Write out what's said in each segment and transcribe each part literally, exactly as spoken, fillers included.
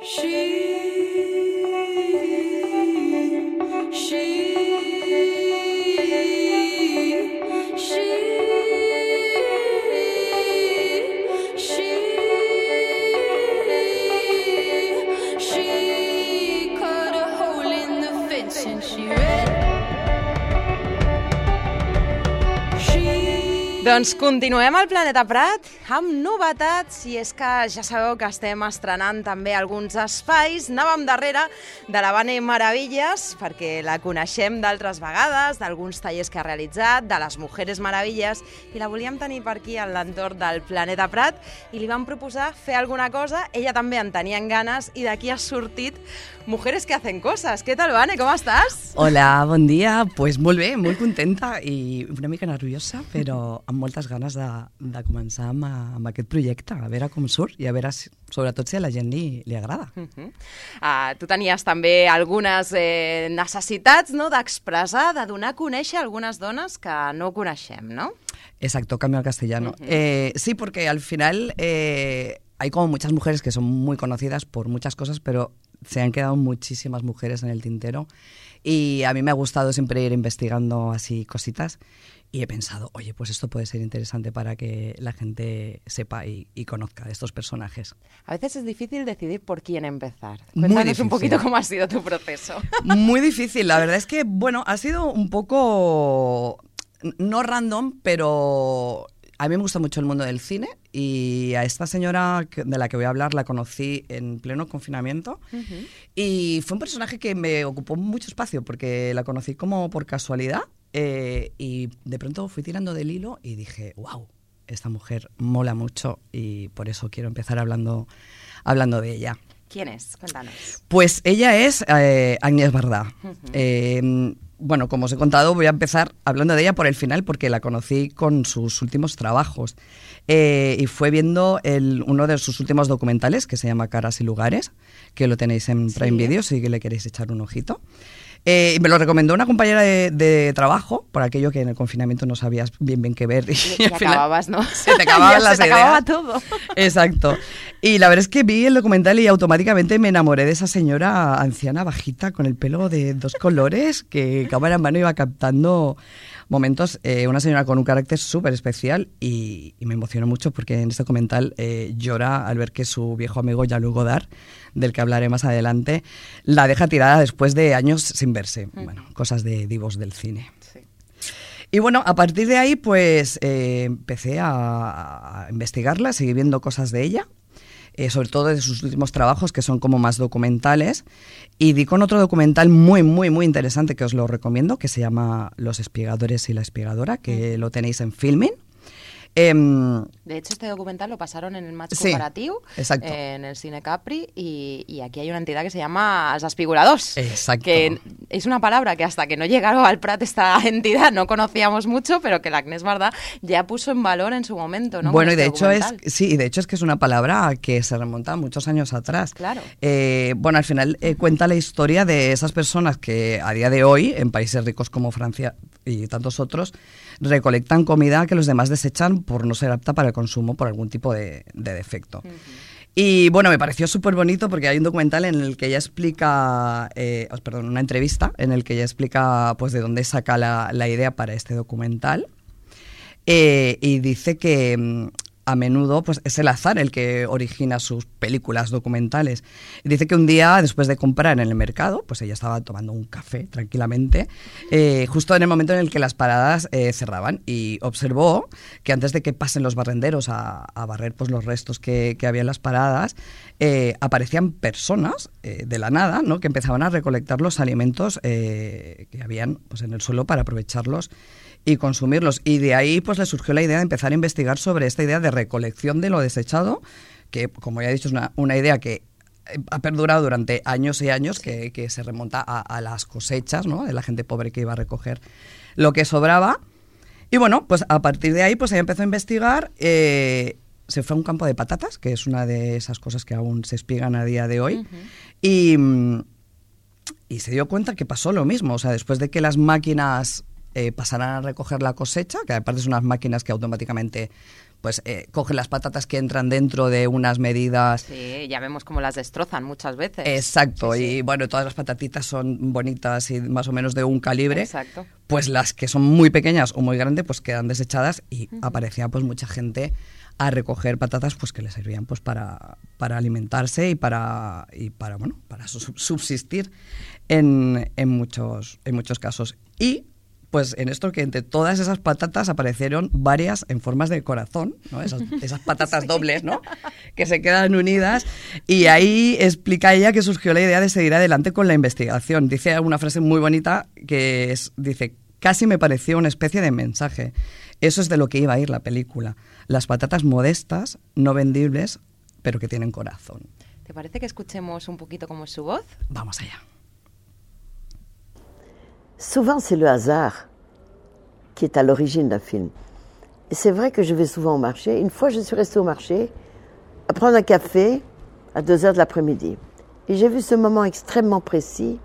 Doncs continuem al Planeta Prat amb novetats, i és que ja sabeu que estem estrenant també alguns espais. Anàvem darrere de la Vane Meravilles, perquè la coneixem d'altres vegades, d'alguns tallers que ha realitzat, de les Mujeres Meravilles, i la volíem tenir per aquí a l'entorn del Planeta Prat, i li vam proposar fer alguna cosa. Ella també en tenia ganes, i d'aquí ha sortit Mujeres que hacen cosas. Què tal, Vane? Com estàs? Hola, bon dia. Pues molt bé, molt contenta i una mica nerviosa, però amb moltes ganes de, de començar amb, amb aquest projecte, a veure com surt i a veure, si, sobretot, si a la gent li, li agrada. Uh-huh. uh, tu tenies també algunes eh, necessitats, no?, d'expressar, de donar a conèixer algunes dones que no coneixem, ¿no? Exacto, cambio al castellano. Uh-huh. eh, sí, porque al final eh, hay como muchas mujeres que son muy conocidas por muchas cosas, pero se han quedado muchísimas mujeres en el tintero y a mí me ha gustado siempre ir investigando así cositas. Y he pensado, oye, pues esto puede ser interesante para que la gente sepa y, y conozca de estos personajes. A veces es difícil decidir por quién empezar. Cuéntanos Muy difícil. Un poquito cómo ha sido tu proceso. Muy difícil, la verdad es que, bueno, ha sido un poco, no random, pero a mí me gusta mucho el mundo del cine y a esta señora de la que voy a hablar la conocí en pleno confinamiento. Uh-huh. Y fue un personaje que me ocupó mucho espacio porque la conocí como por casualidad. Eh, y de pronto fui tirando del hilo y dije, wow, esta mujer mola mucho y por eso quiero empezar hablando, hablando de ella. ¿Quién es? Cuéntanos. Pues ella es eh, Agnès Varda. Uh-huh. eh, bueno, como os he contado, voy a empezar hablando de ella por el final porque la conocí con sus últimos trabajos. Eh, y fue viendo el, uno de sus últimos documentales que se llama Caras y Lugares, que lo tenéis en Prime sí. Video si le queréis echar un ojito. Eh, y me lo recomendó una compañera de, de trabajo, por aquello que en el confinamiento no sabías bien bien qué ver. Y, y, y al final acababas, ¿no? Se te acababan las se te ideas. acababa todo. Exacto. Y la verdad es que vi el documental y automáticamente me enamoré de esa señora anciana, bajita, con el pelo de dos colores, que cámara en mano iba captando momentos. Eh, una señora con un carácter súper especial y, y me emocionó mucho porque en este documental eh, llora al ver que su viejo amigo Jean-Luc Godard, del que hablaré más adelante, la deja tirada después de años sin verse. Mm. Bueno, cosas de divos del cine. Sí. Y bueno, a partir de ahí pues eh, empecé a, a investigarla, seguí viendo cosas de ella, eh, sobre todo de sus últimos trabajos que son como más documentales, y di con otro documental muy, muy, muy interesante que os lo recomiendo, que se llama Los espigadores y la espigadora, que mm. lo tenéis en Filmin. Eh, de hecho, este documental lo pasaron en el Match sí, Comparatiu, exacto. en el Cine Capri, y, y aquí hay una entidad que se llama Els Espigoladors. Exacto. Que es una palabra que hasta que no llegaron al Prat esta entidad no conocíamos mucho, pero que la Agnès Varda ya puso en valor en su momento, ¿no? Bueno, este y de hecho documental. es sí, y de hecho es que es una palabra que se remonta a muchos años atrás. Claro. Eh, bueno, al final eh, cuenta la historia de esas personas que a día de hoy, en países ricos como Francia y tantos otros, recolectan comida que los demás desechan por no ser apta para el consumo por algún tipo de, de defecto. Uh-huh. Y bueno, me pareció súper bonito porque hay un documental en el que ella explica, eh, oh, perdón, una entrevista en el que ella explica pues de dónde saca la, la idea para este documental, eh, y dice que a menudo pues es el azar el que origina sus películas documentales. Y dice que un día, después de comprar en el mercado, pues ella estaba tomando un café tranquilamente, eh, justo en el momento en el que las paradas eh, cerraban, y observó que antes de que pasen los barrenderos a, a barrer pues los restos que, que había en las paradas, eh, aparecían personas eh, de la nada, ¿no?, que empezaban a recolectar los alimentos eh, que habían pues en el suelo para aprovecharlos y consumirlos. Y de ahí pues le surgió la idea de empezar a investigar sobre esta idea de recolección de lo desechado, que como ya he dicho es una, una idea que ha perdurado durante años y años, que, que se remonta a, a las cosechas, ¿no?, de la gente pobre que iba a recoger lo que sobraba. Y bueno, pues a partir de ahí pues ella empezó a investigar, eh, se fue a un campo de patatas, que es una de esas cosas que aún se espigan a día de hoy, uh-huh. y, y se dio cuenta que pasó lo mismo. O sea, después de que las máquinas Eh, pasarán a recoger la cosecha, que aparte son unas máquinas que automáticamente pues eh, cogen las patatas que entran dentro de unas medidas. Sí, ya vemos cómo las destrozan muchas veces. Exacto, sí, sí. Y bueno, todas las patatitas son bonitas y más o menos de un calibre. Exacto. Pues las que son muy pequeñas o muy grandes, pues quedan desechadas y uh-huh. aparecía pues mucha gente a recoger patatas pues que les servían pues para, para alimentarse y para y para bueno para subsistir en, en muchos en muchos casos. Y pues en esto que entre todas esas patatas aparecieron varias en formas de corazón, ¿no? Esas, esas patatas sí. dobles, ¿no? Que se quedan unidas, y ahí explica ella que surgió la idea de seguir adelante con la investigación. Dice una frase muy bonita que es, dice, casi me pareció una especie de mensaje. Eso es de lo que iba a ir la película. Las patatas modestas, no vendibles, pero que tienen corazón. ¿Te parece que escuchemos un poquito cómo es su voz? Vamos allá. Souvent, c'est le hasard qui est à l'origine d'un film. Et c'est vrai que je vais souvent au marché. Une fois, je suis restée au marché à prendre un café à deux heures de l'après-midi. Et j'ai vu ce moment extrêmement précis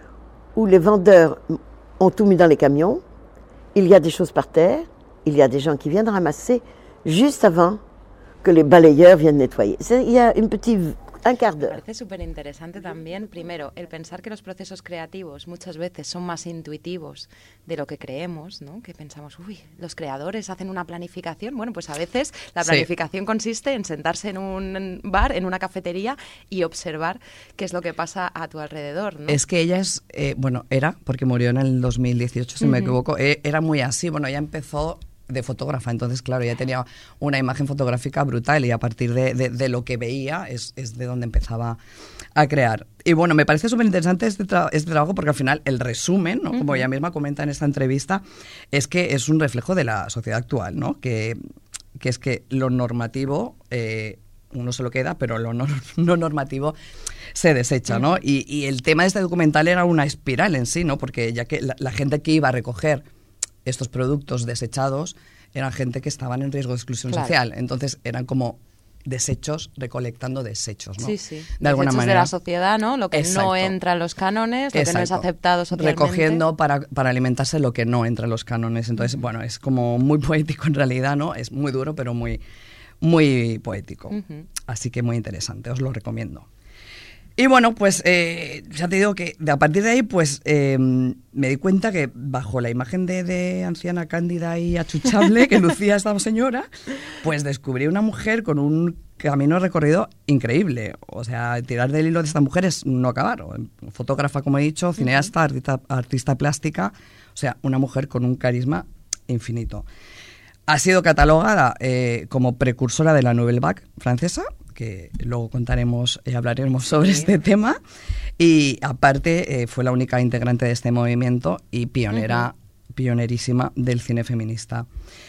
où les vendeurs ont tout mis dans les camions. Il y a des choses par terre. Il y a des gens qui viennent ramasser juste avant que les balayeurs viennent nettoyer. C'est, il y a une petite... Un quart d'heure. Me parece súper interesante también, primero, el pensar que los procesos creativos muchas veces son más intuitivos de lo que creemos, ¿no? Que pensamos, uy, los creadores hacen una planificación. Bueno, pues a veces la planificación sí. consiste en sentarse en un bar, en una cafetería y observar qué es lo que pasa a tu alrededor, ¿no? Es que ella es, eh, bueno, era, porque murió en el dos mil dieciocho, si uh-huh. me equivoco, eh, era muy así. Bueno, ella empezó de fotógrafa, entonces claro, ya tenía una imagen fotográfica brutal y a partir de, de, de lo que veía es, es de donde empezaba a crear. Y bueno, me parece súper interesante este, tra- este trabajo porque al final el resumen, ¿no? Como uh-huh. ella misma comenta en esta entrevista, es que es un reflejo de la sociedad actual, ¿no? Que, que es que lo normativo eh, uno se lo queda, pero lo no, no normativo se desecha, ¿no? Uh-huh. Y, y el tema de este documental era una espiral en sí, ¿no? Porque ya que la, la gente que iba a recoger estos productos desechados eran gente que estaban en riesgo de exclusión claro. social. Entonces eran como desechos recolectando desechos, ¿no? Sí, sí. De alguna desechos manera. de la sociedad, ¿no? Lo que Exacto. no entra en los cánones, lo Exacto. que no es aceptado socialmente. Recogiendo para, para alimentarse lo que no entra en los cánones. Entonces, uh-huh. bueno, es como muy poético en realidad, ¿no? Es muy duro, pero muy, muy poético. Uh-huh. Así que muy interesante, os lo recomiendo. Y bueno, pues eh, ya te digo que de, a partir de ahí pues eh, me di cuenta que bajo la imagen de, de anciana cándida y achuchable que lucía esta señora, pues descubrí una mujer con un camino recorrido increíble. O sea, tirar del hilo de esta mujer es no acabar. Fotógrafa, como he dicho, cineasta, artista, artista plástica, o sea, una mujer con un carisma infinito. Ha sido catalogada eh, como precursora de la Nouvelle Vague francesa, que luego contaremos y hablaremos sobre sí. este tema, y aparte eh, fue la única integrante de este movimiento y pionera, uh-huh. pionerísima del cine feminista.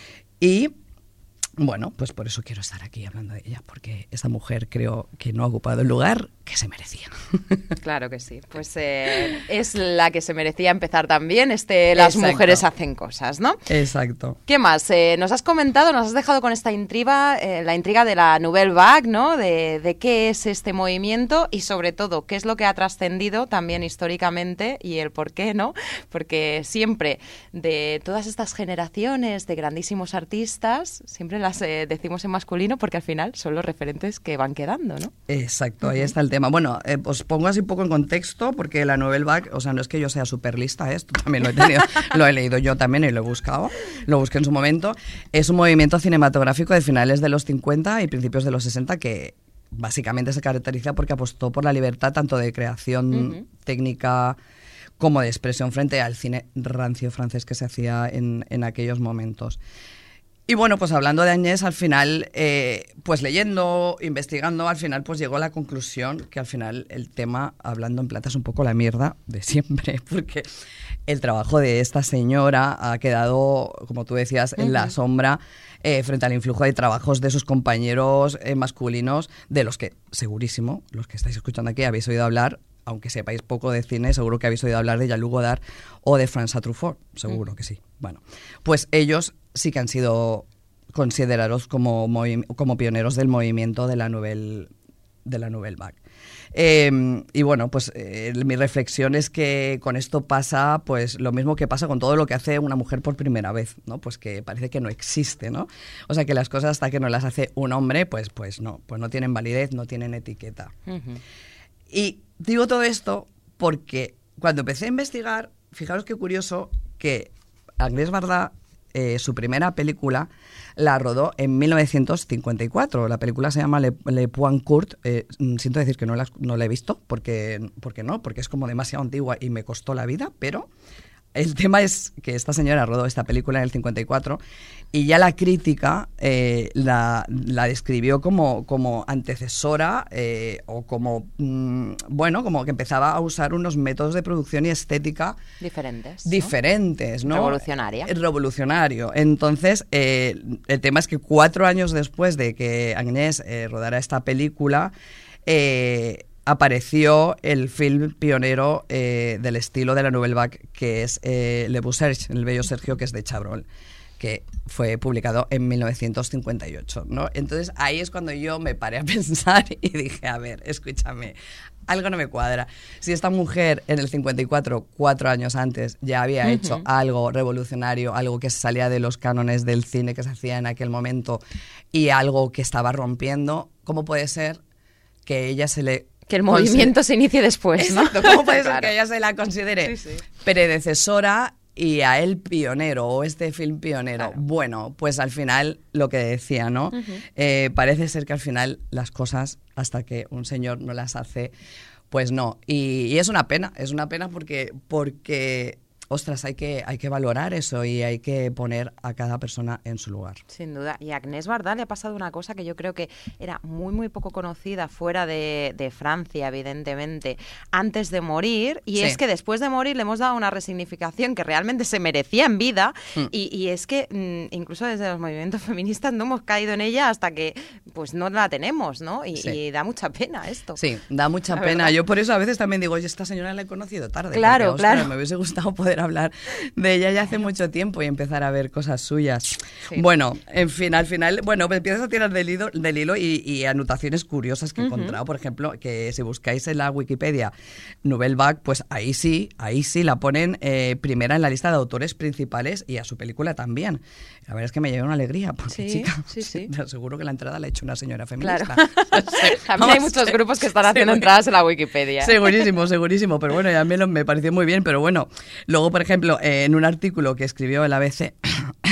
Y bueno, pues por eso quiero estar aquí hablando de ella, porque esta mujer creo que no ha ocupado el lugar que se merecía. Claro que sí, pues eh, es la que se merecía empezar también este Las Exacto. Mujeres hacen cosas, ¿no? Exacto. ¿Qué más? Eh, nos has comentado, nos has dejado con esta intriga, eh, la intriga de la Nouvelle Vague, ¿no? De, de qué es este movimiento y sobre todo qué es lo que ha trascendido también históricamente y el por qué, ¿no? Porque siempre de todas estas generaciones de grandísimos artistas, siempre las eh, decimos en masculino porque al final son los referentes que van quedando, ¿no? Exacto, uh-huh. ahí está el tema. Bueno, eh, os pongo así un poco en contexto porque la Nouvelle Vague, o sea, no es que yo sea súper lista, esto también lo he tenido, lo he leído yo también y lo he buscado, lo busqué en su momento. Es un movimiento cinematográfico de finales de los cincuenta y principios de los sesenta que básicamente se caracteriza porque apostó por la libertad tanto de creación uh-huh. técnica como de expresión frente al cine rancio francés que se hacía en, en aquellos momentos. Y bueno, pues hablando de Agnès, al final, eh, pues leyendo, investigando, al final pues llegó a la conclusión que al final el tema, hablando en plata, es un poco la mierda de siempre, porque el trabajo de esta señora ha quedado, como tú decías, en uh-huh. la sombra eh, frente al influjo de trabajos de sus compañeros eh, masculinos, de los que segurísimo, los que estáis escuchando aquí, habéis oído hablar, aunque sepáis poco de cine, seguro que habéis oído hablar de Jean-Luc Godard o de François Truffaut, seguro uh-huh. que sí. Bueno, pues ellos sí que han sido considerados como, movi- como pioneros del movimiento de la Nouvelle, de la Nouvelle Vague. Eh, y bueno, pues eh, mi reflexión es que con esto pasa pues lo mismo que pasa con todo lo que hace una mujer por primera vez, ¿no? Pues que parece que no existe, ¿no? O sea, que las cosas hasta que no las hace un hombre, pues, pues no, pues no tienen validez, no tienen etiqueta. Uh-huh. Y digo todo esto porque cuando empecé a investigar, fijaros qué curioso que Agnès Varda, eh, su primera película, la rodó en mil novecientos cincuenta y cuatro. La película se llama Le, Le Point Court. Eh, siento decir que no la, no la he visto, porque, porque no, porque es como demasiado antigua y me costó la vida, pero el tema es que esta señora rodó esta película en el cincuenta y cuatro y ya la crítica eh, la, la describió como, como antecesora eh, o como, mmm, bueno, como que empezaba a usar unos métodos de producción y estética diferentes, diferentes, ¿no? Revolucionaria. Revolucionario. Entonces, eh, el tema es que cuatro años después de que Agnès eh, rodara esta película, eh, apareció el film pionero eh, del estilo de la Nouvelle Vague, que es eh, Le Beau Serge, El bello Sergio, que es de Chabrol, que fue publicado en mil novecientos cincuenta y ocho, ¿no? Entonces ahí es cuando yo me paré a pensar y dije, a ver, escúchame, algo no me cuadra. Si esta mujer en el cincuenta y cuatro, cuatro años antes, ya había uh-huh. hecho algo revolucionario, algo que salía de los cánones del cine que se hacía en aquel momento y algo que estaba rompiendo, ¿cómo puede ser que ella se le... Que el movimiento se inicie después, ¿no? Exacto, ¿cómo puede ser claro. que ella se la considere sí, sí. predecesora y a él pionero, o este film pionero? Claro. Bueno, pues al final, lo que decía, ¿no? Uh-huh. Eh, parece ser que al final las cosas, hasta que un señor no las hace, pues no. Y, y es una pena, es una pena porque... porque ostras, hay que, hay que valorar eso y hay que poner a cada persona en su lugar. Sin duda. Y a Agnès Varda le ha pasado una cosa que yo creo que era muy, muy poco conocida fuera de, de Francia, evidentemente, antes de morir. Y sí. es que después de morir le hemos dado una resignificación que realmente se merecía en vida. Mm. Y, y es que mm, incluso desde los movimientos feministas no hemos caído en ella hasta que pues no la tenemos, ¿no? Y, sí. y da mucha pena esto. Sí, da mucha la pena. Verdad. Yo por eso a veces también digo, oye, esta señora la he conocido tarde. Claro, porque, claro. Ostras, me hubiese gustado poder hablar de ella ya hace mucho tiempo y empezar a ver cosas suyas. Sí. Bueno, en fin, al final, bueno, empiezas a tirar del hilo, del hilo y, y anotaciones curiosas que he uh-huh. encontrado, por ejemplo, que si buscáis en la Wikipedia Nouvelle Vague, pues ahí sí, ahí sí la ponen eh, primera en la lista de autores principales y a su película también. La verdad es que me lleva una alegría, porque sí, chica, sí, sí. te aseguro que la entrada la ha hecho una señora feminista. Claro. También hay muchos grupos que están haciendo entradas en la Wikipedia. Segurísimo, segurísimo, pero bueno, ya me, lo, me pareció muy bien, pero bueno, luego, por ejemplo, eh, en un artículo que escribió el A B C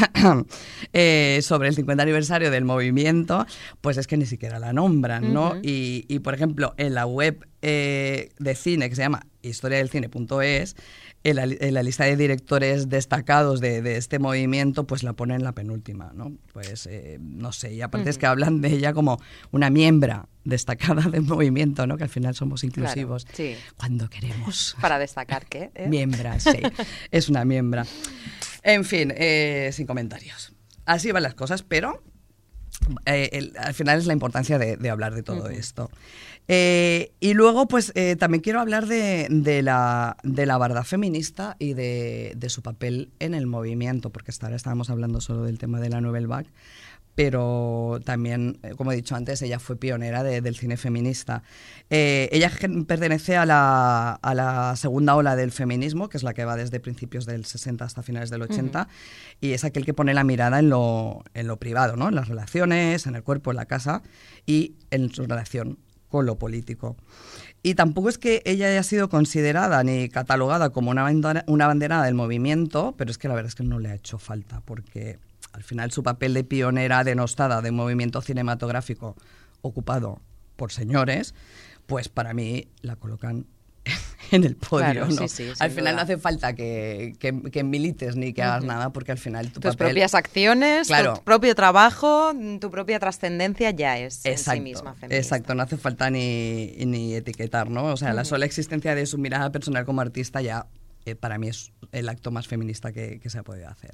eh, sobre el cincuenta aniversario del movimiento, pues es que ni siquiera la nombran, ¿no? Uh-huh. Y, y, por ejemplo, en la web eh, de cine que se llama historia del cine punto es, en la, en la lista de directores destacados de, de este movimiento, pues la ponen en la penúltima, ¿no? Pues, eh, no sé, y aparte uh-huh. es que hablan de ella como una miembra destacada del movimiento, ¿no? Que al final somos inclusivos. Claro, sí. Cuando queremos. Para destacar, ¿qué? ¿Eh? Miembra, sí. Es una miembra. En fin, eh, sin comentarios. Así van las cosas, pero eh, el, al final es la importancia de, de hablar de todo uh-huh. esto. Eh, y luego, pues, eh, también quiero hablar de, de, la, de la Varda feminista y de, de su papel en el movimiento, porque hasta ahora estábamos hablando solo del tema de la Nouvelle Vague, pero también, como he dicho antes, ella fue pionera de, del cine feminista. Eh, ella pertenece a la, a la segunda ola del feminismo, que es la que va desde principios del sesenta hasta finales del ochenta, uh-huh. y es aquel que pone la mirada en lo, en lo privado, ¿no? En las relaciones, en el cuerpo, en la casa y en su relación con lo político. Y tampoco es que ella haya sido considerada ni catalogada como una bandera, una banderada del movimiento, pero es que la verdad es que no le ha hecho falta, porque al final su papel de pionera denostada de un movimiento cinematográfico ocupado por señores, pues para mí la colocan en el podio, claro, ¿no? Sí, sí, al final duda. No hace falta que, que, que milites ni que hagas uh-huh. nada, porque al final tu tus papel, propias acciones, claro. tu propio trabajo, tu propia trascendencia ya es exacto, en sí misma feminista. Exacto, no hace falta ni, ni etiquetar, ¿no? O sea, uh-huh. la sola existencia de su mirada personal como artista ya eh, para mí es el acto más feminista que, que se ha podido hacer.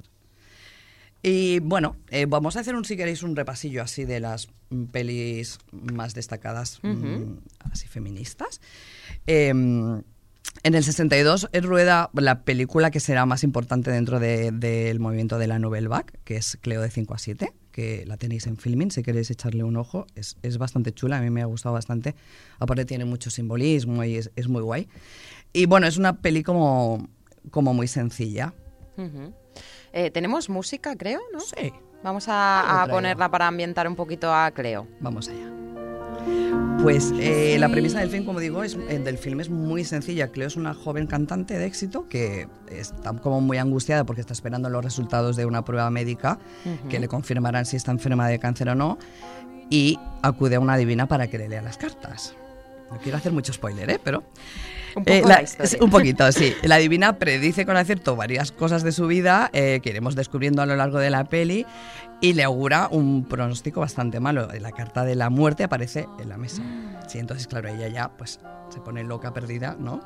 Y bueno, eh, vamos a hacer un, si queréis, un repasillo así de las mm, pelis más destacadas, uh-huh. mm, así feministas. Eh, en el sesenta y dos rueda la película que será más importante dentro de, del movimiento de la Nouvelle Vague, que es Cleo de cinco a siete, que la tenéis en Filmin, si queréis echarle un ojo. Es, es bastante chula, a mí me ha gustado bastante. Aparte tiene mucho simbolismo y es, es muy guay. Y bueno, es una peli como, como muy sencilla. Uh-huh. Eh, tenemos música, creo, ¿no? Sí. Vamos a, a ponerla para ambientar un poquito a Cleo. Vamos allá. Pues eh, la premisa del film, como digo, es, eh, del film es muy sencilla. Cleo es una joven cantante de éxito que está como muy angustiada porque está esperando los resultados de una prueba médica uh-huh. que le confirmarán si está enferma de cáncer o no, y acude a una adivina para que le lea las cartas. No quiero hacer mucho spoiler, ¿eh? Pero... Un poco eh, la, la historia. Un poquito, sí. La adivina predice con acierto varias cosas de su vida eh, que iremos descubriendo a lo largo de la peli y le augura un pronóstico bastante malo. La carta de la muerte aparece en la mesa. Sí, entonces, claro, ella ya pues se pone loca, perdida, ¿no?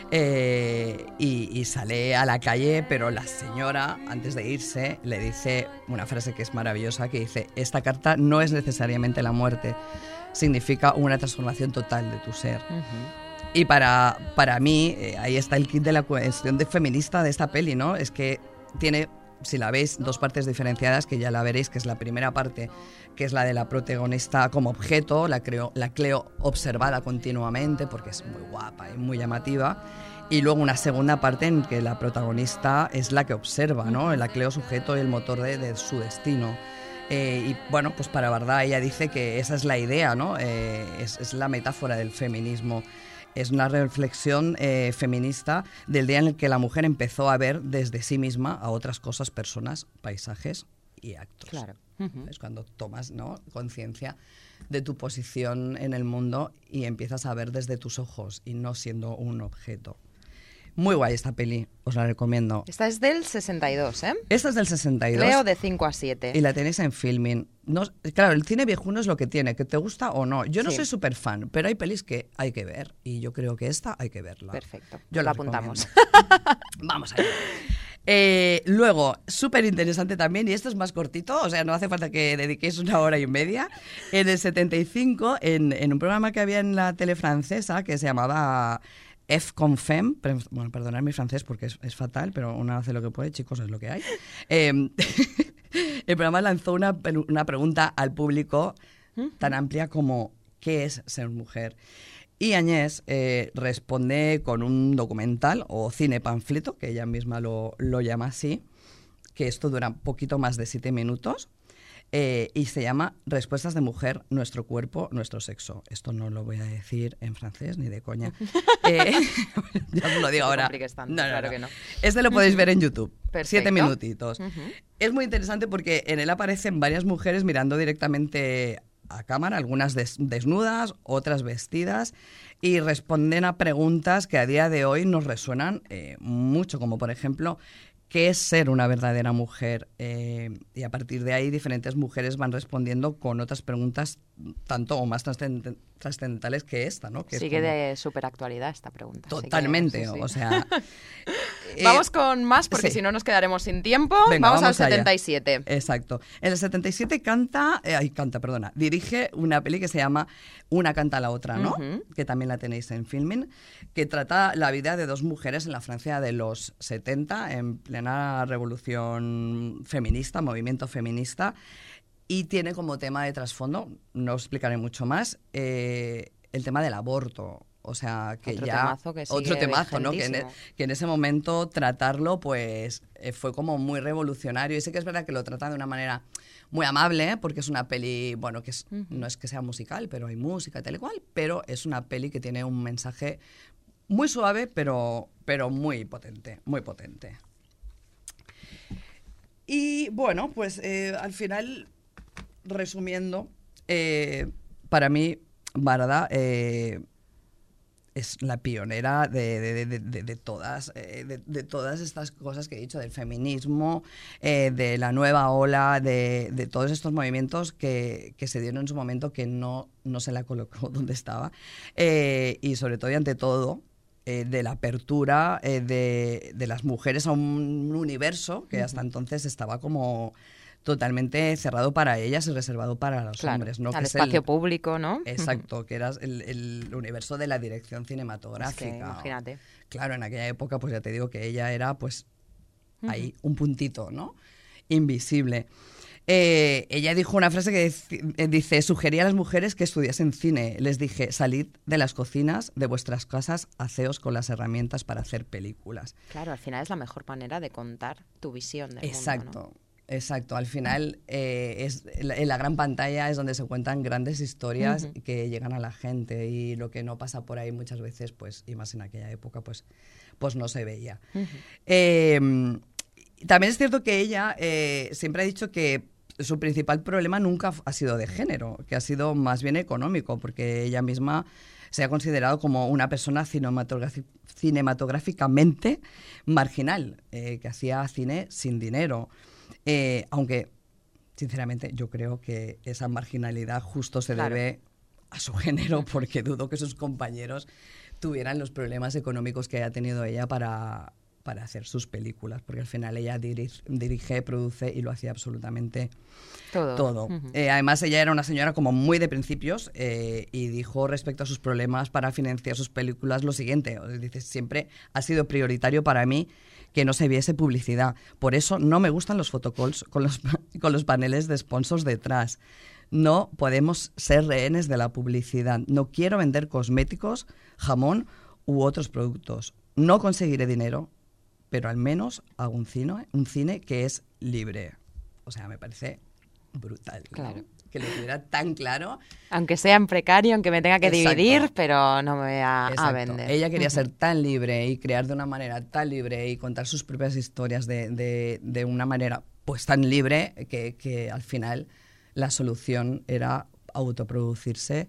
Eh, y, y sale a la calle, pero la señora, antes de irse, le dice una frase que es maravillosa, que dice: esta carta no es necesariamente la muerte, significa una transformación total de tu ser. Uh-huh. Y para, para mí, eh, ahí está el kit de la cuestión de feminista de esta peli, ¿no? Es que tiene, si la veis, dos partes diferenciadas, que ya la veréis, que es la primera parte, que es la de la protagonista como objeto, la, creo, la Cleo observada continuamente, porque es muy guapa y muy llamativa, y luego una segunda parte en que la protagonista es la que observa, ¿no? La Cleo sujeto y el motor de, de su destino. Eh, y bueno, pues para Bardá ella dice que esa es la idea, ¿no? Eh, es, es la metáfora del feminismo. Es una reflexión eh, feminista del día en el que la mujer empezó a ver desde sí misma a otras cosas, personas, paisajes y actos. Claro. Uh-huh. Es cuando tomas, ¿no?, conciencia de tu posición en el mundo y empiezas a ver desde tus ojos y no siendo un objeto. Muy guay esta peli, os la recomiendo. Esta es del sesenta y dos, ¿eh? Esta es del sesenta y dos. Leo de cinco a siete. Y la tenéis en Filmin. No, claro, el cine viejuno es lo que tiene, que te gusta o no. Yo no sí. soy súper fan, pero hay pelis que hay que ver. Y yo creo que esta hay que verla. Perfecto. Yo la, la apuntamos. Vamos allá. Eh, luego, súper interesante también, y esto es más cortito, o sea, no hace falta que dediquéis una hora y media. En el setenta y cinco, en, en un programa que había en la tele francesa que se llamaba F con Femme, bueno, perdonad mi francés porque es, es fatal, pero uno hace lo que puede, chicos, es lo que hay. Eh, el programa lanzó una, una pregunta al público tan amplia como ¿qué es ser mujer? Y Agnès eh, responde con un documental o cine panfleto, que ella misma lo, lo llama así, que esto dura un poquito más de siete minutos. Eh, y se llama Respuestas de mujer, nuestro cuerpo, nuestro sexo. Esto no lo voy a decir en francés ni de coña. eh, ya os lo digo ahora. Tanto, no, no, claro no. que no. Este lo podéis ver en YouTube. Perfecto. Siete minutitos. Uh-huh. Es muy interesante porque en él aparecen varias mujeres mirando directamente a cámara, algunas des- desnudas, otras vestidas, y responden a preguntas que a día de hoy nos resuenan eh, mucho, como por ejemplo, ¿qué es ser una verdadera mujer? Eh, y a partir de ahí diferentes mujeres van respondiendo con otras preguntas tanto o más trascendent- trascendentales que esta, ¿no? Que Sigue es como... de súper actualidad esta pregunta. Totalmente, que, sí, sí. o sea... eh, vamos con más porque sí. si no nos quedaremos sin tiempo. Venga, vamos, vamos al allá. setenta y siete. Exacto. En el setenta y siete canta, eh, ay, canta, perdona, dirige una peli que se llama Una canta a la otra, ¿no? Uh-huh. Que también la tenéis en Filmin, que trata la vida de dos mujeres en la Francia de los setenta, en plena revolución feminista, movimiento feminista, y tiene como tema de trasfondo, no os explicaré mucho más, eh, el tema del aborto. O sea, que otro ya... Temazo que sigue otro temazo, ¿no? Que en, e, que en ese momento tratarlo, pues, eh, fue como muy revolucionario. Y sí que es verdad que lo trata de una manera muy amable, ¿eh? Porque es una peli, bueno, que es, uh-huh. no es que sea musical, pero hay música y tal y cual, pero es una peli que tiene un mensaje muy suave, pero, pero muy potente, muy potente. Y, bueno, pues, eh, al final, resumiendo, eh, para mí, Bardá... Eh, es la pionera de, de, de, de, de, todas, eh, de, de todas estas cosas que he dicho, del feminismo, eh, de la nueva ola, de, de todos estos movimientos que, que se dieron en su momento que no, no se la colocó donde estaba. Eh, y sobre todo y ante todo, eh, de la apertura eh, de, de las mujeres a un universo que hasta entonces estaba como... totalmente cerrado para ellas y reservado para los claro, hombres, ¿no? Al que espacio es el, público, ¿no? Exacto, que era el, el universo de la dirección cinematográfica. Es que, imagínate. Claro, en aquella época, pues ya te digo que ella era, pues, uh-huh. ahí un puntito, ¿no? Invisible. Eh, ella dijo una frase que dec- dice, sugería a las mujeres que estudiasen cine. Les dije, salid de las cocinas de vuestras casas, haceos con las herramientas para hacer películas. Claro, al final es la mejor manera de contar tu visión del Exacto, mundo, ¿no? exacto. Al final, eh, es, en la gran pantalla es donde se cuentan grandes historias Uh-huh. que llegan a la gente, y lo que no pasa por ahí muchas veces, pues, y más en aquella época, pues, pues no se veía. Uh-huh. Eh, también es cierto que ella eh, siempre ha dicho que su principal problema nunca ha sido de género, que ha sido más bien económico, porque ella misma se ha considerado como una persona cinematográfic- cinematográficamente marginal, eh, que hacía cine sin dinero. Eh, aunque, sinceramente, yo creo que esa marginalidad justo se Claro. debe a su género, porque dudo que sus compañeros tuvieran los problemas económicos que haya tenido ella para, para hacer sus películas, porque al final ella dirige, dirige, produce y lo hacía absolutamente Todo. todo. Uh-huh. Eh, además, ella era una señora como muy de principios, eh, y dijo respecto a sus problemas para financiar sus películas lo siguiente. Dice, siempre ha sido prioritario para mí que no se viese publicidad. Por eso no me gustan los photocalls con los, con los paneles de sponsors detrás. No podemos ser rehenes de la publicidad. No quiero vender cosméticos, jamón u otros productos. No conseguiré dinero, pero al menos hago un cine, un cine que es libre. O sea, me parece brutal, ¿no? Claro. Que lo tuviera tan claro. Aunque sea en precario, aunque me tenga que Exacto. dividir, pero no me voy a, a Exacto. vender. Ella quería Uh-huh. ser tan libre y crear de una manera tan libre y contar sus propias historias de, de, de una manera pues tan libre que, que al final la solución era autoproducirse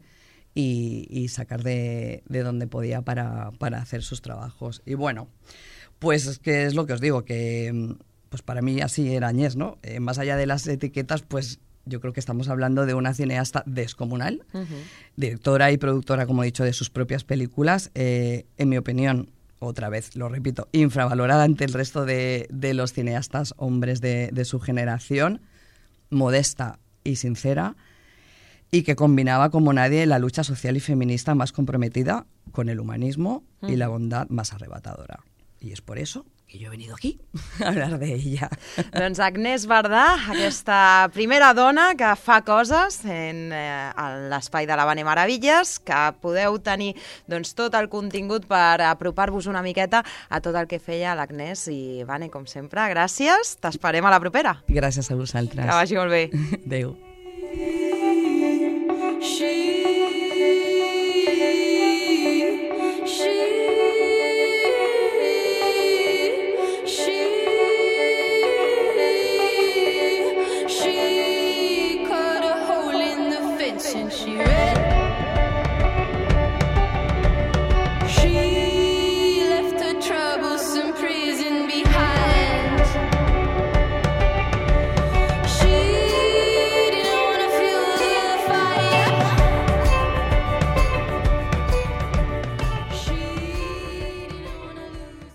y, y sacar de, de donde podía para, para hacer sus trabajos. Y bueno, pues es que es lo que os digo, que pues para mí así era Agnès, ¿no? Eh, más allá de las etiquetas, pues yo creo que estamos hablando de una cineasta descomunal, Uh-huh. directora y productora, como he dicho, de sus propias películas. Eh, en mi opinión, otra vez, lo repito, infravalorada ante el resto de, de los cineastas hombres de, de su generación, modesta y sincera, y que combinaba como nadie la lucha social y feminista más comprometida con el humanismo uh-huh. y la bondad más arrebatadora. Y és per això que jo he venido aquí a hablar de ella. Doncs Agnès Bardà, aquesta primera dona que fa coses en, eh, en l'espai de la Vane Meravilles, que podeu tenir doncs, tot el contingut per apropar-vos una miqueta a tot el que feia l'Agnès. I Vane, com sempre, gràcies. T'esperem a la propera. Gràcies a vosaltres. Que vagi molt bé. Adéu. She